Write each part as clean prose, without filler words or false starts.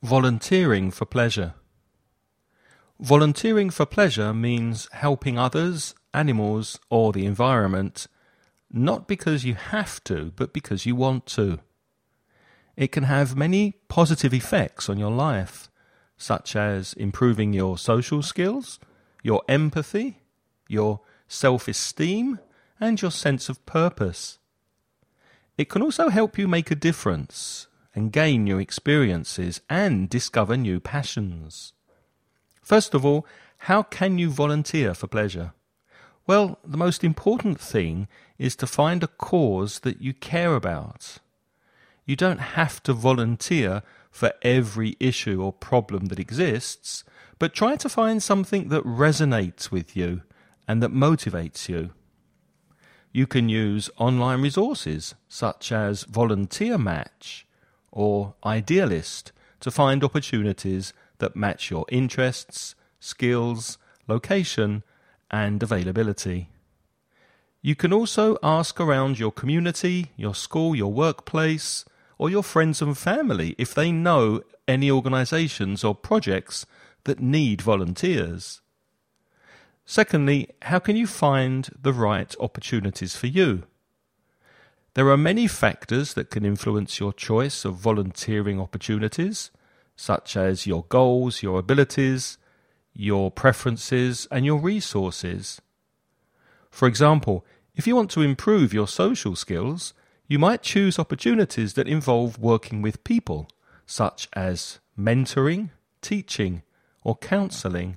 Volunteering for pleasure. Volunteering for pleasure means helping others, animals, or the environment, not because you have to, but because you want to. It can have many positive effects on your life, such as improving your social skills, your empathy, your self-esteem, and your sense of purpose. It can also help you make a difference and gain new experiences and discover new passions. First of all, how can you volunteer for pleasure? Well, the most important thing is to find a cause that you care about. You don't have to volunteer for every issue or problem that exists, but try to find something that resonates with you and that motivates you. You can use online resources such as Volunteer Match or Idealist to find opportunities that match your interests, skills, location, and availability. You can also ask around your community, your school, your workplace, or your friends and family if they know any organisations or projects that need volunteers. Secondly, how can you find the right opportunities for you? There are many factors that can influence your choice of volunteering opportunities, such as your goals, your abilities, your preferences, and your resources. For example, if you want to improve your social skills, you might choose opportunities that involve working with people, such as mentoring, teaching, or counselling.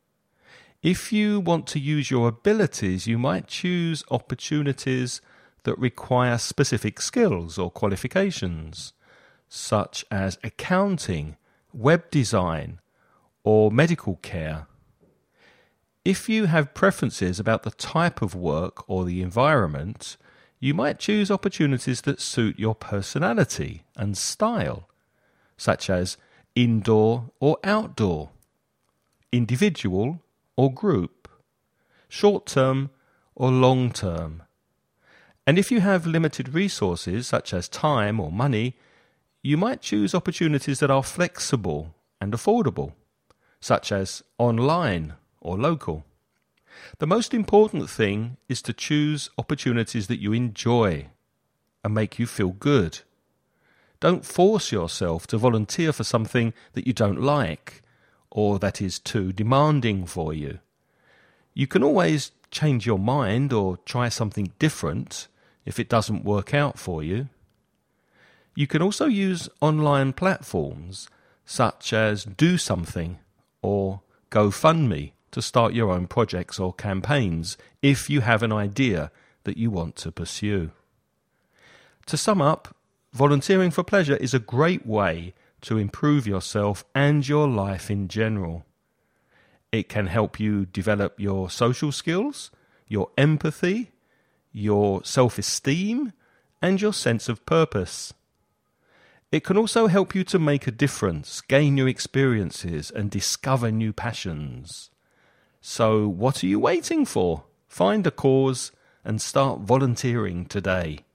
If you want to use your abilities, you might choose opportunities that require specific skills or qualifications, such as accounting, web design, or medical care. If you have preferences about the type of work or the environment, you might choose opportunities that suit your personality and style, such as indoor or outdoor, individual or group, short-term or long-term. And if you have limited resources, such as time or money, you might choose opportunities that are flexible and affordable, such as online or local. The most important thing is to choose opportunities that you enjoy and make you feel good. Don't force yourself to volunteer for something that you don't like or that is too demanding for you. You can always change your mind or try something different if it doesn't work out for you. You can also use online platforms such as Do Something or GoFundMe to start your own projects or campaigns if you have an idea that you want to pursue. To sum up, volunteering for pleasure is a great way to improve yourself and your life in general. It can help you develop your social skills, your empathy, your self-esteem, and your sense of purpose. It can also help you to make a difference, gain new experiences, and discover new passions. So what are you waiting for? Find a cause and start volunteering today.